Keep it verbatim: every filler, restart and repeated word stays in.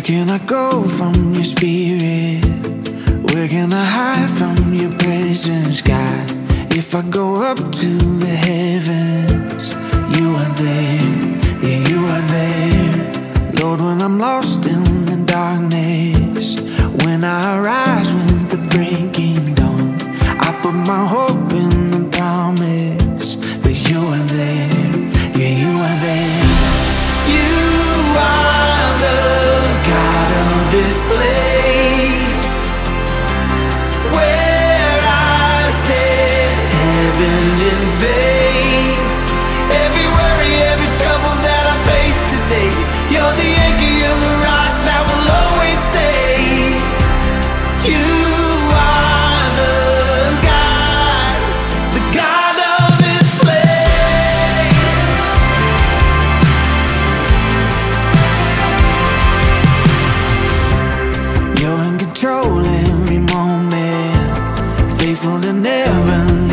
can I go from your spirit? Where can I hide from your presence, God? If I go up to the heavens, you are there, yeah, you are there. Lord, when I'm lost in the darkness, when I rise with the breaking dawn, I put my hope in the promise that you are there, yeah, you are there. You are the God of this place, where I stand, heaven invades. Every worry, every trouble that I face today, you're the anchor, you're the rock that will always stay. You are the God, the God of this place. You're in control every moment, faithful to never